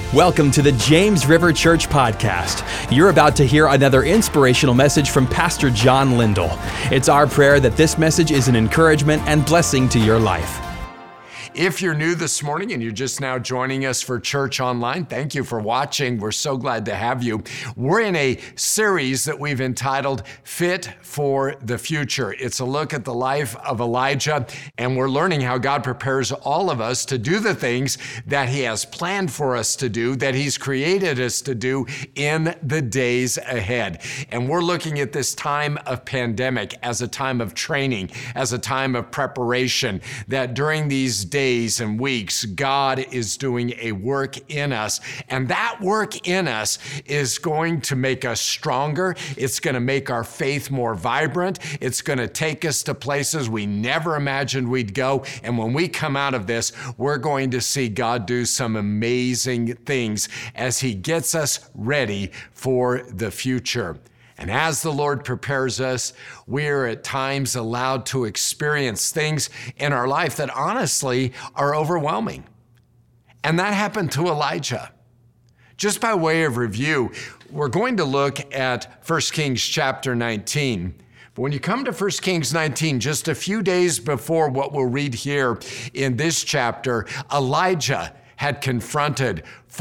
Welcome to the James River Church Podcast. You're about to hear another inspirational message from Pastor John Lindell. It's our prayer that this message is an encouragement and blessing to your life. If you're new this morning and you're just now joining us for Church Online, thank you for watching. We're so glad to have you. We're in a series that we've entitled Fit for the Future. It's a look at the life of Elijah, and we're learning how God prepares all of us to do the things that He has planned for us to do, that He's created us to do in the days ahead. And we're looking at this time of pandemic as a time of training, as a time of preparation, that during these days and weeks, God is doing a work in us. And that work in us is going to make us stronger. It's going to make our faith more vibrant. It's going to take us to places we never imagined we'd go. And when we come out of this, we're going to see God do some amazing things as He gets us ready for the future. And as the Lord prepares us, we're at times allowed to experience things in our life that honestly are overwhelming. And that happened to Elijah. Just by way of review, we're going to look at 1 Kings chapter 19. But when you come to 1 Kings 19, just a few days before what we'll read here in this chapter, Elijah had confronted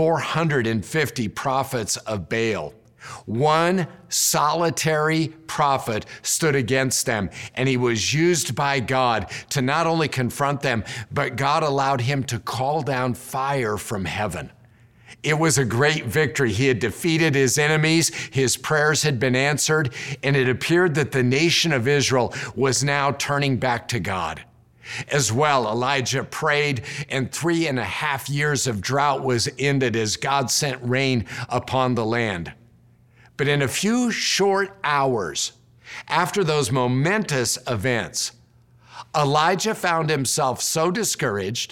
450 prophets of Baal. One solitary prophet stood against them, and he was used by God to not only confront them, but God allowed him to call down fire from heaven. It was a great victory. He had defeated his enemies, his prayers had been answered, and it appeared that the nation of Israel was now turning back to God. As well, Elijah prayed, and 3.5 years of drought was ended as God sent rain upon the land. But in a few short hours after those momentous events, Elijah found himself so discouraged,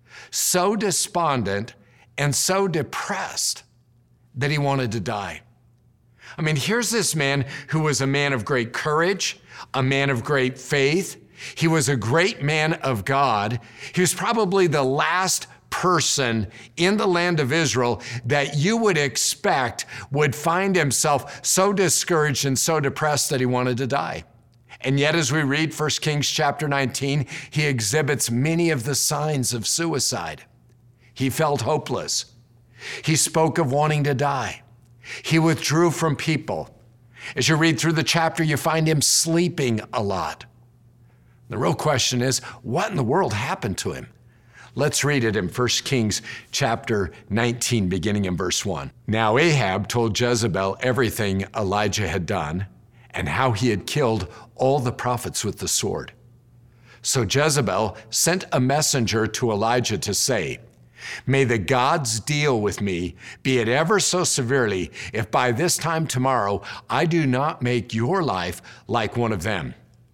so despondent, and so depressed that he wanted to die. I mean, here's this man who was a man of great courage, a man of great faith. He was a great man of God. He was probably the last person in the land of Israel that you would expect would find himself so discouraged and so depressed that he wanted to die. And yet, as we read 1 Kings chapter 19, he exhibits many of the signs of suicide. He felt hopeless. He spoke of wanting to die. He withdrew from people. As you read through the chapter, you find him sleeping a lot. The real question is, what in the world happened to him? Let's read it in 1 Kings chapter 19, beginning in verse 1. Now Ahab told Jezebel everything Elijah had done and how he had killed all the prophets with the sword. So Jezebel sent a messenger to Elijah to say, "May the gods deal with me, be it ever so severely, if by this time tomorrow I do not make your life like one of them."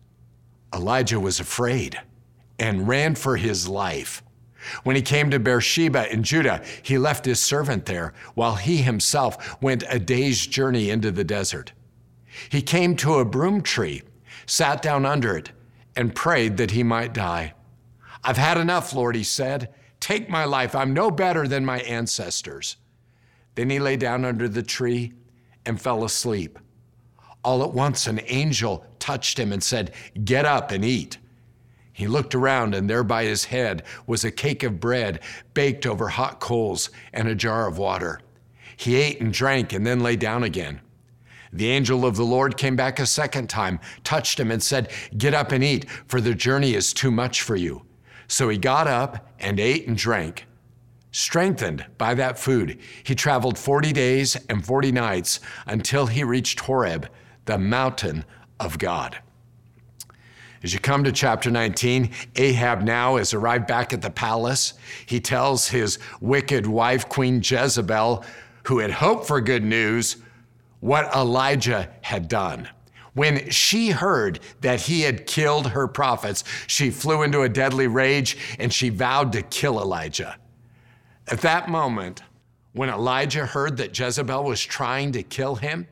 Elijah was afraid and ran for his life. When he came to Beersheba in Judah, he left his servant there, while he himself went a day's journey into the desert. He came to a broom tree, sat down under it, and prayed that he might die. "I've had enough, Lord," he said. "Take my life. I'm no better than my ancestors." Then he lay down under the tree and fell asleep. All at once, an angel touched him and said, "Get up and eat." He looked around, and there by his head was a cake of bread baked over hot coals and a jar of water. He ate and drank and then lay down again. The angel of the Lord came back a second time, touched him and said, "Get up and eat, for the journey is too much for you." So he got up and ate and drank. Strengthened by that food, he traveled 40 days and 40 nights until he reached Horeb, the mountain of God. As you come to chapter 19, Ahab now has arrived back at the palace. He tells his wicked wife, Queen Jezebel, who had hoped for good news, what Elijah had done. When she heard that he had killed her prophets, she flew into a deadly rage and she vowed to kill Elijah. At that moment, when Elijah heard that Jezebel was trying to kill him,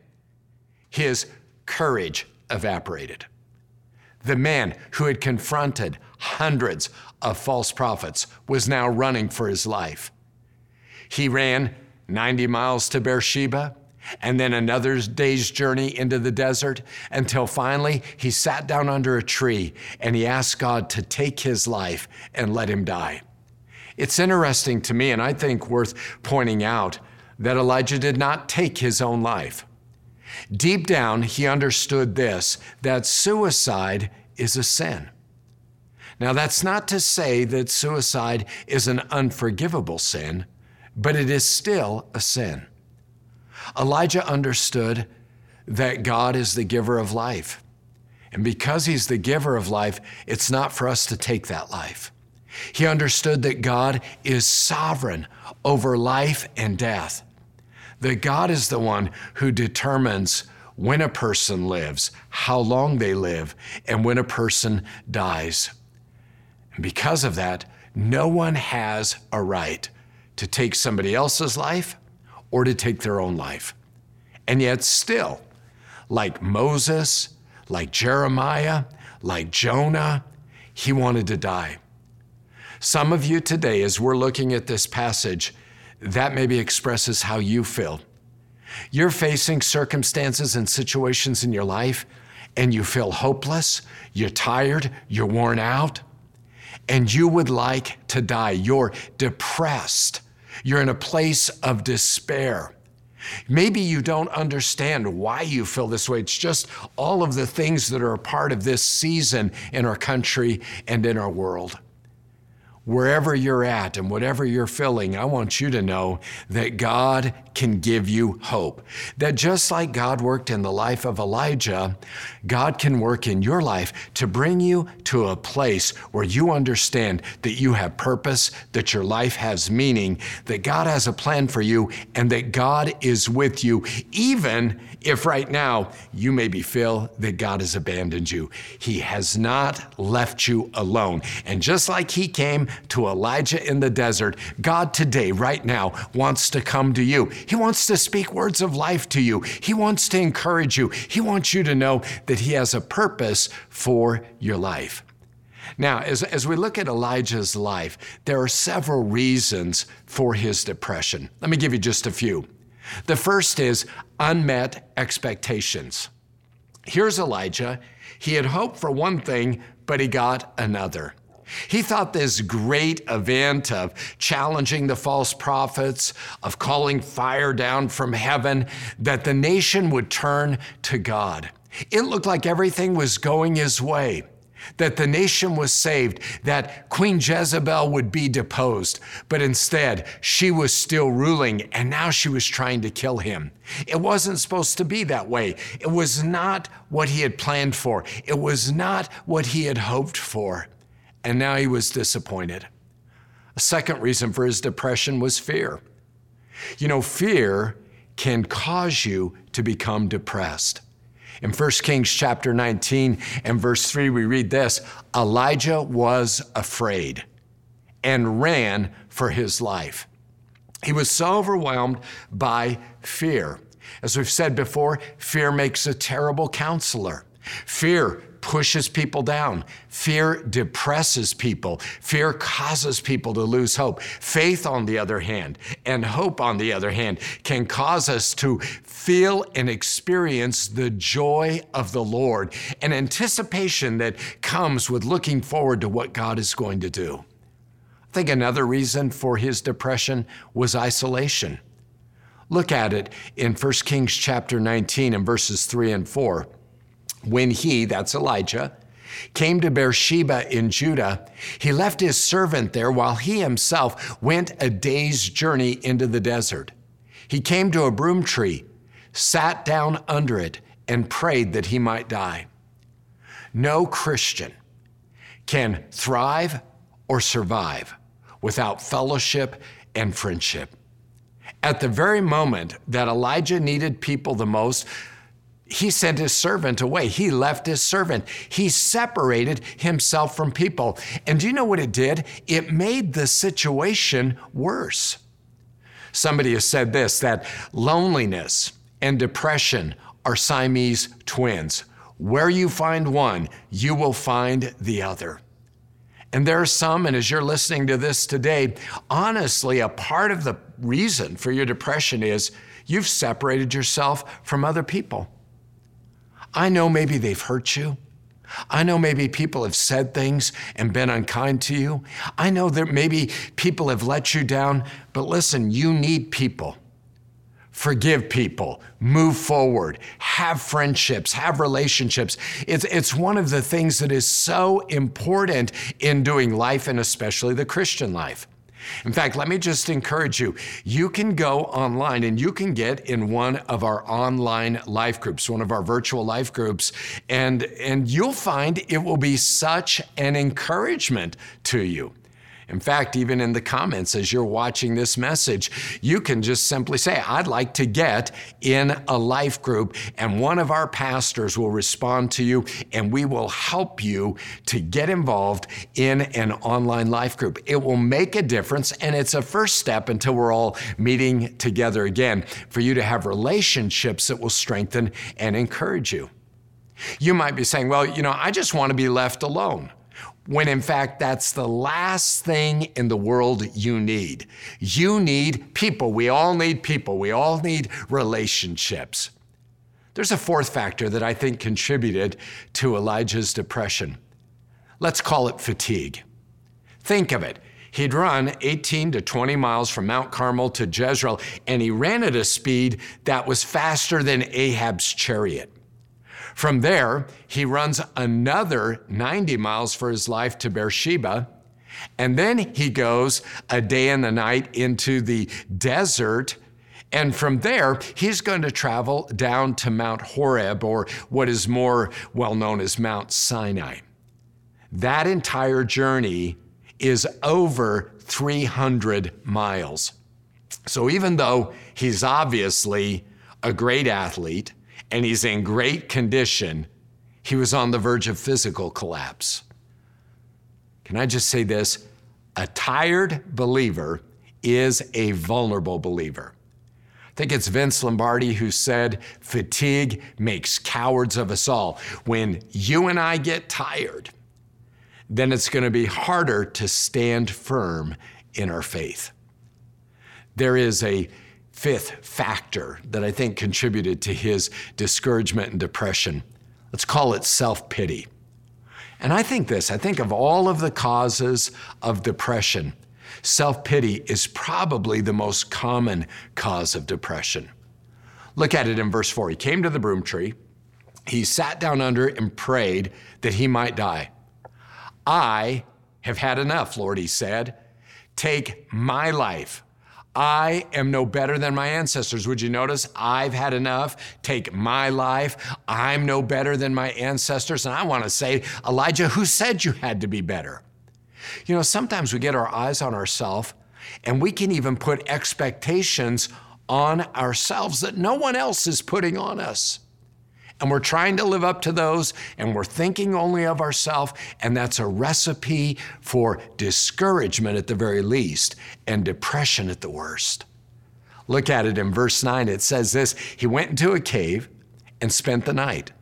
his courage evaporated. The man who had confronted hundreds of false prophets was now running for his life. He ran 90 miles to Beersheba, and then another day's journey into the desert, until finally he sat down under a tree and he asked God to take his life and let him die. It's interesting to me, and I think worth pointing out, that Elijah did not take his own life. Deep down, he understood this, that suicide is a sin. Now, that's not to say that suicide is an unforgivable sin, but it is still a sin. Elijah understood that God is the giver of life. And because he's the giver of life, it's not for us to take that life. He understood that God is sovereign over life and death. That God is the one who determines when a person lives, how long they live, and when a person dies. And because of that, no one has a right to take somebody else's life or to take their own life. And yet still, like Moses, like Jeremiah, like Jonah, he wanted to die. Some of you today, as we're looking at this passage, that maybe expresses how you feel. You're facing circumstances and situations in your life, and you feel hopeless, you're tired, you're worn out, and you would like to die. You're depressed. You're in a place of despair. Maybe you don't understand why you feel this way. It's just all of the things that are a part of this season in our country and in our world. Wherever you're at and whatever you're feeling, I want you to know that God can give you hope. That just like God worked in the life of Elijah, God can work in your life to bring you to a place where you understand that you have purpose, that your life has meaning, that God has a plan for you, and that God is with you, even if right now you maybe feel that God has abandoned you. He has not left you alone. And just like he came to Elijah in the desert, God today, right now, wants to come to you. He wants to speak words of life to you. He wants to encourage you. He wants you to know that he has a purpose for your life. Now, as we look at Elijah's life, there are several reasons for his depression. Let me give you just a few. The first is unmet expectations. Here's Elijah. He had hoped for one thing, but he got another. He thought this great event of challenging the false prophets, of calling fire down from heaven, that the nation would turn to God. It looked like everything was going his way, that the nation was saved, that Queen Jezebel would be deposed, but instead she was still ruling, and now she was trying to kill him. It wasn't supposed to be that way. It was not what he had planned for. It was not what he had hoped for. And now he was disappointed. A second reason for his depression was fear. You know, fear can cause you to become depressed. In 1 Kings chapter 19 and verse 3, we read this: Elijah was afraid and ran for his life. He was so overwhelmed by fear. As we've said before, fear makes a terrible counselor. Fear pushes people down. Fear depresses people. Fear causes people to lose hope. Faith, on the other hand, and hope, on the other hand, can cause us to feel and experience the joy of the Lord, an anticipation that comes with looking forward to what God is going to do. I think another reason for his depression was isolation. Look at it in 1 Kings chapter 19 and verses 3 and 4. When he, that's Elijah, came to Beersheba in Judah, he left his servant there while he himself went a day's journey into the desert. He came to a broom tree, sat down under it, and prayed that he might die. No Christian can thrive or survive without fellowship and friendship. At the very moment that Elijah needed people the most, he sent his servant away. He left his servant. He separated himself from people. And do you know what it did? It made the situation worse. Somebody has said this, that loneliness and depression are Siamese twins. Where you find one, you will find the other. And there are some, and as you're listening to this today, honestly, a part of the reason for your depression is you've separated yourself from other people. I know maybe they've hurt you. I know maybe people have said things and been unkind to you. I know that maybe people have let you down, but listen, you need people. Forgive people, move forward, have friendships, have relationships. It's one of the things that is so important in doing life, and especially the Christian life. In fact, let me just encourage you. You can go online and you can get in one of our online life groups, one of our virtual life groups, and you'll find it will be such an encouragement to you. In fact, even in the comments as you're watching this message, you can just simply say, I'd like to get in a life group, and one of our pastors will respond to you, and we will help you to get involved in an online life group. It will make a difference, and it's a first step until we're all meeting together again for you to have relationships that will strengthen and encourage you. You might be saying, well, I just want to be left alone. When in fact, that's the last thing in the world you need. You need people. We all need people. We all need relationships. There's a fourth factor that I think contributed to Elijah's depression. Let's call it fatigue. Think of it. He'd run 18 to 20 miles from Mount Carmel to Jezreel, and he ran at a speed that was faster than Ahab's chariot. From there, he runs another 90 miles for his life to Beersheba, and then he goes a day and a night into the desert, and from there, he's going to travel down to Mount Horeb, or what is more well known as Mount Sinai. That entire journey is over 300 miles. So even though he's obviously a great athlete, and he's in great condition, he was on the verge of physical collapse. Can I just say this? A tired believer is a vulnerable believer. I think it's Vince Lombardi who said, fatigue makes cowards of us all. When you and I get tired, then it's going to be harder to stand firm in our faith. There is a fifth factor that I think contributed to his discouragement and depression. Let's call it self-pity. And I think of all of the causes of depression, self-pity is probably the most common cause of depression. Look at it in verse 4. He came to the broom tree. He sat down under it and prayed that he might die. I have had enough, Lord, he said. Take my life. I am no better than my ancestors. Would you notice? I've had enough. Take my life. I'm no better than my ancestors. And I want to say, Elijah, who said you had to be better? Sometimes we get our eyes on ourselves, and we can even put expectations on ourselves that no one else is putting on us. And we're trying to live up to those, and we're thinking only of ourselves, and that's a recipe for discouragement at the very least, and depression at the worst. Look at it in verse 9. It says this, he went into a cave and spent the night.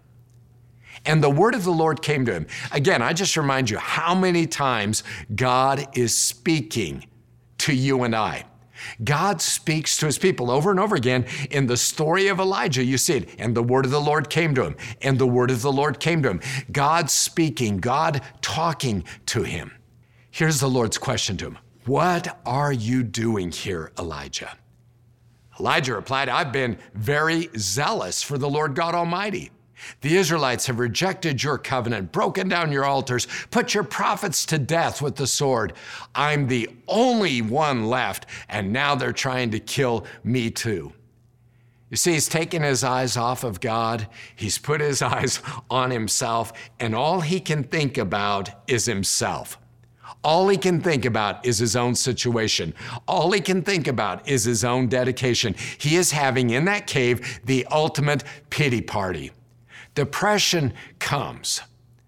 And the word of the Lord came to him. Again, I just remind you how many times God is speaking to you and I. God speaks to his people over and over again. In the story of Elijah, you see it. And the word of the Lord came to him. And the word of the Lord came to him. God speaking, God talking to him. Here's the Lord's question to him. What are you doing here, Elijah? Elijah replied, I've been very zealous for the Lord God Almighty. The Israelites have rejected your covenant, broken down your altars, put your prophets to death with the sword. I'm the only one left, and now they're trying to kill me too. You see, he's taken his eyes off of God. He's put his eyes on himself, and all he can think about is himself. All he can think about is his own situation. All he can think about is his own dedication. He is having in that cave the ultimate pity party. Depression comes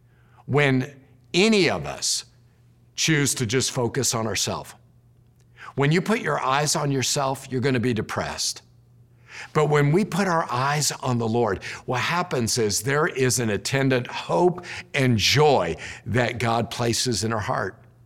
when any of us choose to just focus on ourselves. When you put your eyes on yourself, you're going to be depressed. But when we put our eyes on the Lord, what happens is there is an attendant hope and joy that God places in our heart.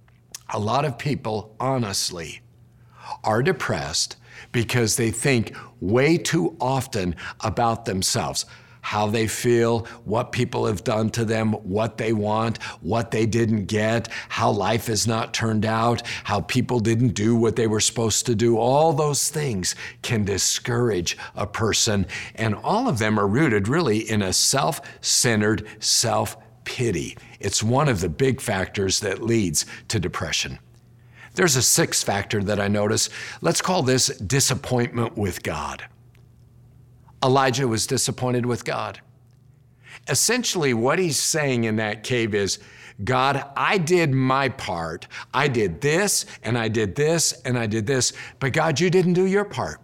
A lot of people, honestly, are depressed because they think way too often about themselves, how they feel, what people have done to them, what they want, what they didn't get, how life has not turned out, how people didn't do what they were supposed to do. All those things can discourage a person, and all of them are rooted really in a self-centered self-pity. It's one of the big factors that leads to depression. There's a sixth factor that I notice. Let's call this disappointment with God. Elijah was disappointed with God. Essentially, what he's saying in that cave is, God, I did my part. I did this, and I did this, and I did this, but God, you didn't do your part.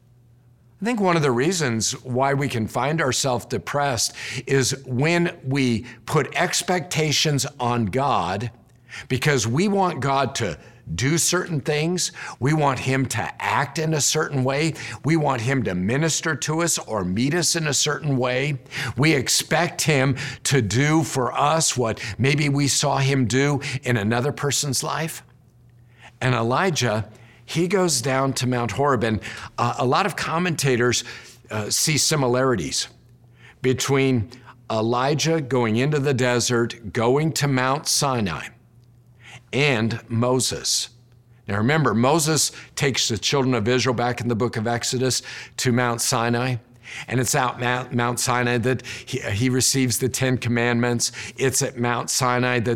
I think one of the reasons why we can find ourselves depressed is when we put expectations on God because we want God to do certain things. We want him to act in a certain way. We want him to minister to us or meet us in a certain way. We expect him to do for us what maybe we saw him do in another person's life. And Elijah, he goes down to Mount Horeb, and a lot of commentators see similarities between Elijah going into the desert, going to Mount Sinai, and Moses. Now remember, Moses takes the children of Israel back in the book of Exodus to Mount Sinai. And it's at Mount Sinai that he receives the 10 Commandments. It's at Mount Sinai that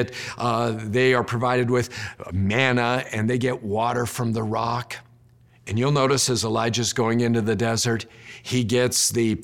they are provided with manna and they get water from the rock. And you'll notice as Elijah's going into the desert, he gets the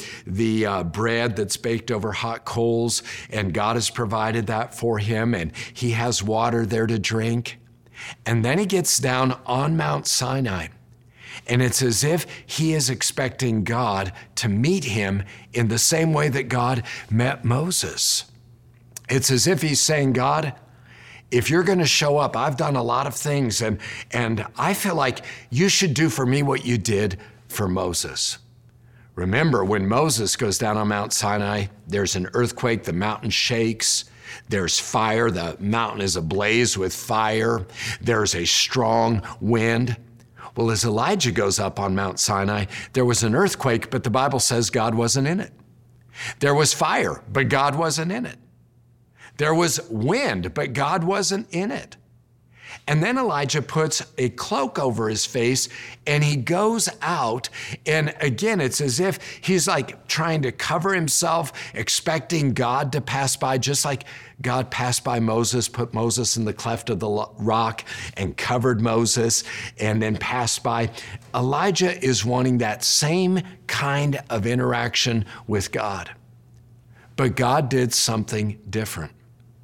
bread that's baked over hot coals, and God has provided that for him, and he has water there to drink. And then he gets down on Mount Sinai, and it's as if he is expecting God to meet him in the same way that God met Moses. It's as if he's saying, God, if you're going to show up, I've done a lot of things, and I feel like you should do for me what you did for Moses. Remember, when Moses goes down on Mount Sinai, there's an earthquake, the mountain shakes. There's fire, the mountain is ablaze with fire. There's a strong wind. Well, as Elijah goes up on Mount Sinai, there was an earthquake, but the Bible says God wasn't in it. There was fire, but God wasn't in it. There was wind, but God wasn't in it. And then Elijah puts a cloak over his face and he goes out. And again, it's as if he's like trying to cover himself, expecting God to pass by, just like God passed by Moses, put Moses in the cleft of the rock and covered Moses and then passed by. Elijah is wanting that same kind of interaction with God. But God did something different.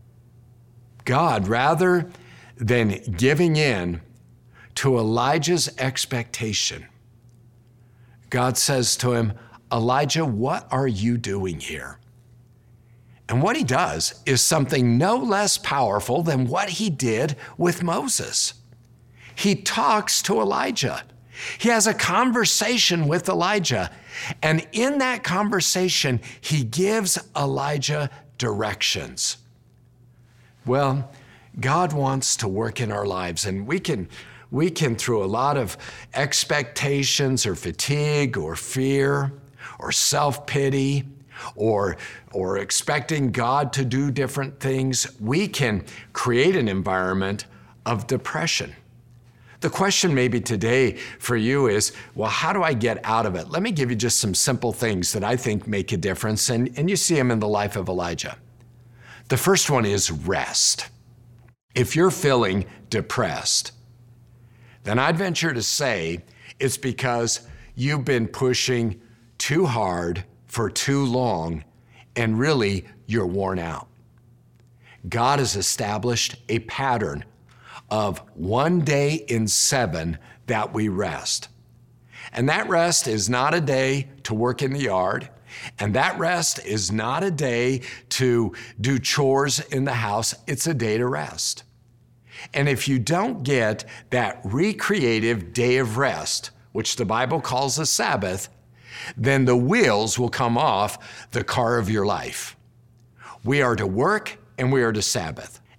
God, rather than giving in to Elijah's expectation, God says to him, Elijah, what are you doing here? And what he does is something no less powerful than what he did with Moses. He talks to Elijah. He has a conversation with Elijah. And in that conversation, he gives Elijah directions. Well, God wants to work in our lives, and we can, through a lot of expectations or fatigue or fear or self-pity or expecting God to do different things, we can create an environment of depression. The question maybe today for you is, well, how do I get out of it? Let me give you just some simple things that I think make a difference, and you see them in the life of Elijah. The first one is rest. If you're feeling depressed, then I'd venture to say it's because you've been pushing too hard for too long, and really you're worn out. God has established a pattern of 1 day in 7 that we rest. And that rest is not a day to work in the yard. And that rest is not a day to do chores in the house. It's a day to rest. And if you don't get that recreative day of rest, which the Bible calls a Sabbath, then the wheels will come off the car of your life. We are to work and we are to Sabbath.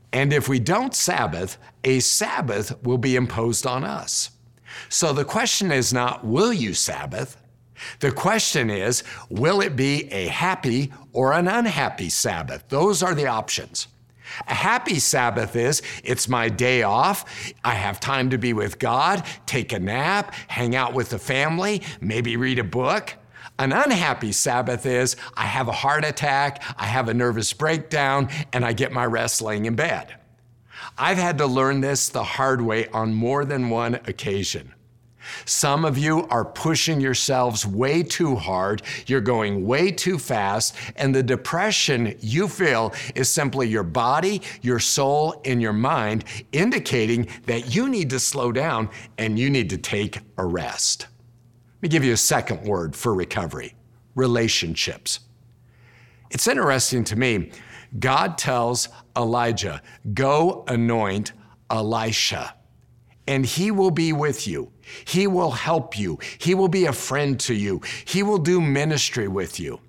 And if we don't Sabbath, a Sabbath will be imposed on us. So the question is not, will you Sabbath? The question is, will it be a happy or an unhappy Sabbath? Those are the options. A happy Sabbath is, it's my day off. I have time to be with God, take a nap, hang out with the family, maybe read a book. An unhappy Sabbath is, I have a heart attack, I have a nervous breakdown, and I get my rest laying in bed. I've had to learn this the hard way on more than one occasion. Some of you are pushing yourselves way too hard, you're going way too fast, and the depression you feel is simply your body, your soul, and your mind indicating that you need to slow down and you need to take a rest. Let me give you a second word for recovery: relationships. It's interesting to me. God tells Elijah, go anoint Elisha, and he will be with you. He will help you. He will be a friend to you. He will do ministry with you.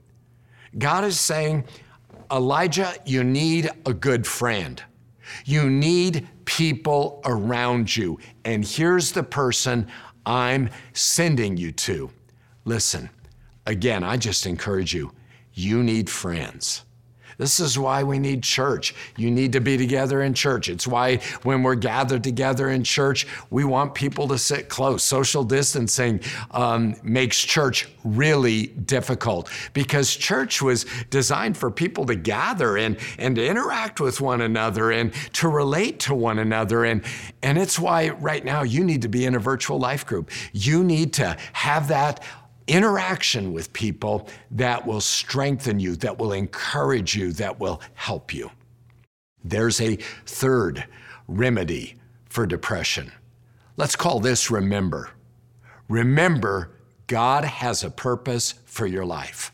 God is saying, Elijah, you need a good friend. You need people around you. And here's the person I'm sending you to. Listen, again, I just encourage you, you need friends. This is why we need church. You need to be together in church. It's why when we're gathered together in church, we want people to sit close. Social distancing makes church really difficult because church was designed for people to gather and to interact with one another and to relate to one another. And it's why right now you need to be in a virtual life group. You need to have that interaction with people that will strengthen you, that will encourage you, that will help you. There's a third remedy for depression. Let's call this remember. Remember, God has a purpose for your life.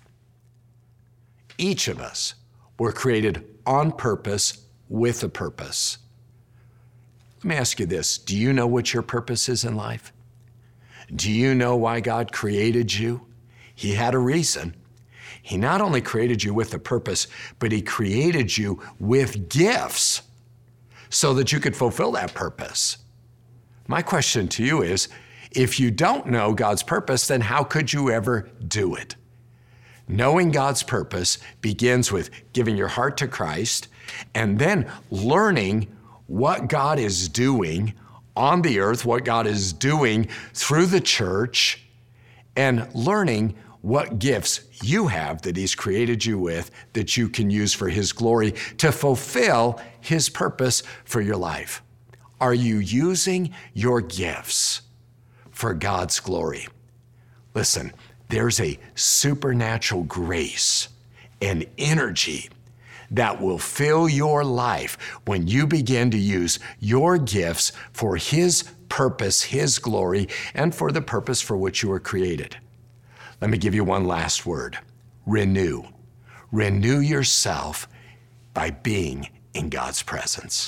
Each of us were created on purpose with a purpose. Let me ask you this. Do you know what your purpose is in life? Do you know why God created you? He had a reason. He not only created you with a purpose, but he created you with gifts so that you could fulfill that purpose. My question to you is, if you don't know God's purpose, then how could you ever do it? Knowing God's purpose begins with giving your heart to Christ and then learning what God is doing on the earth, what God is doing through the church, and learning what gifts you have that he's created you with that you can use for his glory to fulfill his purpose for your life. Are you using your gifts for God's glory? Listen, there's a supernatural grace and energy that will fill your life when you begin to use your gifts for his purpose, his glory, and for the purpose for which you were created. Let me give you one last word: renew. Renew yourself by being in God's presence.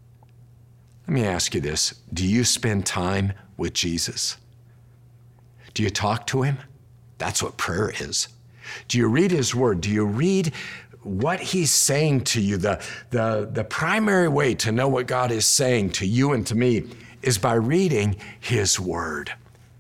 Let me ask you this. Do you spend time with Jesus? Do you talk to him? That's what prayer is. Do you read his word? Do you read what he's saying to you? The primary way to know what God is saying to you and to me is by reading his word.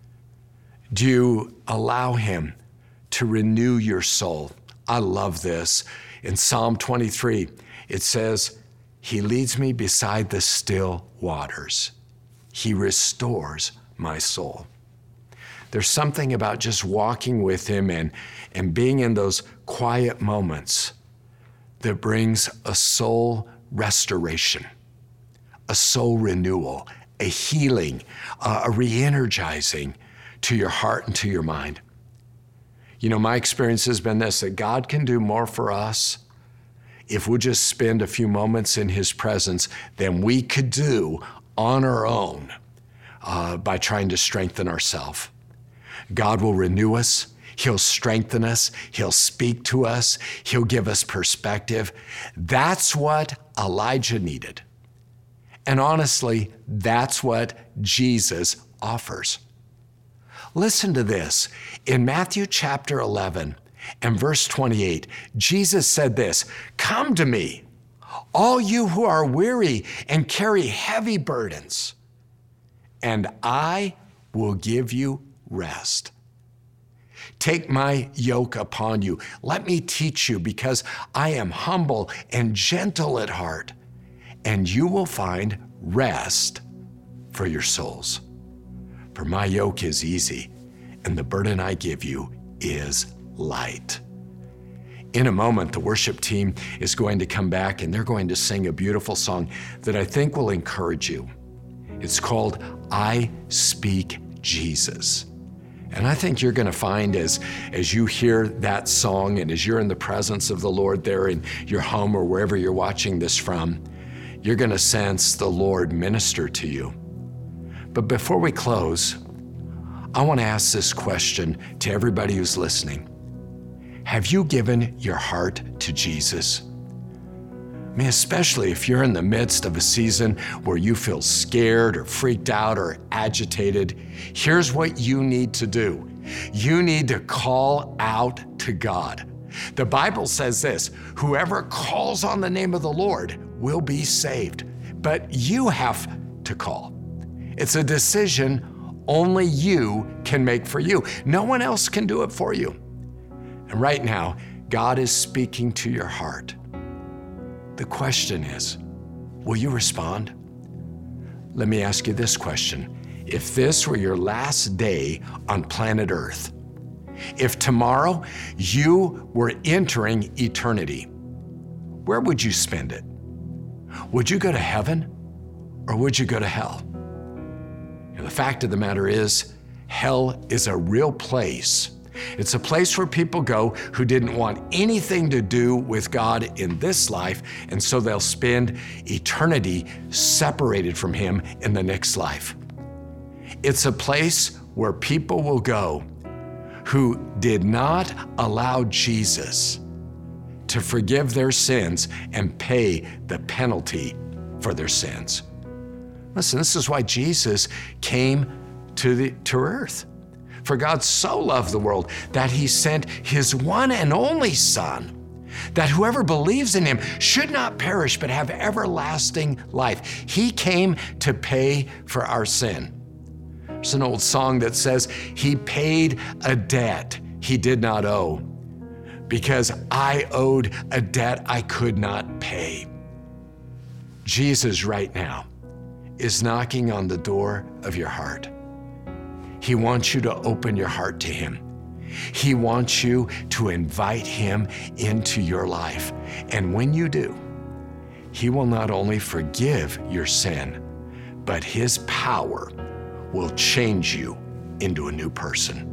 Do you allow him to renew your soul? I love this. In Psalm 23, it says, he leads me beside the still waters. He restores my soul. There's something about just walking with him and being in those quiet moments that brings a soul restoration, a soul renewal, a healing, a re-energizing to your heart and to your mind. You know, my experience has been this, that God can do more for us if we just spend a few moments in his presence than we could do on our own by trying to strengthen ourselves. God will renew us. He'll strengthen us. He'll speak to us. He'll give us perspective. That's what Elijah needed. And honestly, that's what Jesus offers. Listen to this. In Matthew chapter 11 and verse 28, Jesus said this, "Come to me, all you who are weary and carry heavy burdens, and I will give you rest. Take my yoke upon you. Let me teach you, because I am humble and gentle at heart, and you will find rest for your souls. For my yoke is easy, and the burden I give you is light. In a moment, the worship team is going to come back, and they're going to sing a beautiful song that I think will encourage you. It's called I Speak Jesus. And I think you're going to find as you hear that song and as you're in the presence of the Lord there in your home or wherever you're watching this from, you're going to sense the Lord minister to you. But before we close, I want to ask this question to everybody who's listening. Have you given your heart to Jesus? I mean, especially if you're in the midst of a season where you feel scared or freaked out or agitated, here's what you need to do. You need to call out to God. The Bible says this, whoever calls on the name of the Lord will be saved. But you have to call. It's a decision only you can make for you. No one else can do it for you. And right now, God is speaking to your heart. The question is, will you respond? Let me ask you this question. If this were your last day on planet Earth, if tomorrow you were entering eternity, where would you spend it? Would you go to heaven or would you go to hell? And the fact of the matter is, hell is a real place. It's a place where people go who didn't want anything to do with God in this life, and so they'll spend eternity separated from Him in the next life. It's a place where people will go who did not allow Jesus to forgive their sins and pay the penalty for their sins. Listen, this is why Jesus came to earth. For God so loved the world that He sent His one and only Son, that whoever believes in Him should not perish but have everlasting life. He came to pay for our sin. There's an old song that says, He paid a debt He did not owe, because I owed a debt I could not pay. Jesus right now is knocking on the door of your heart. He wants you to open your heart to Him. He wants you to invite Him into your life. And when you do, He will not only forgive your sin, but His power will change you into a new person.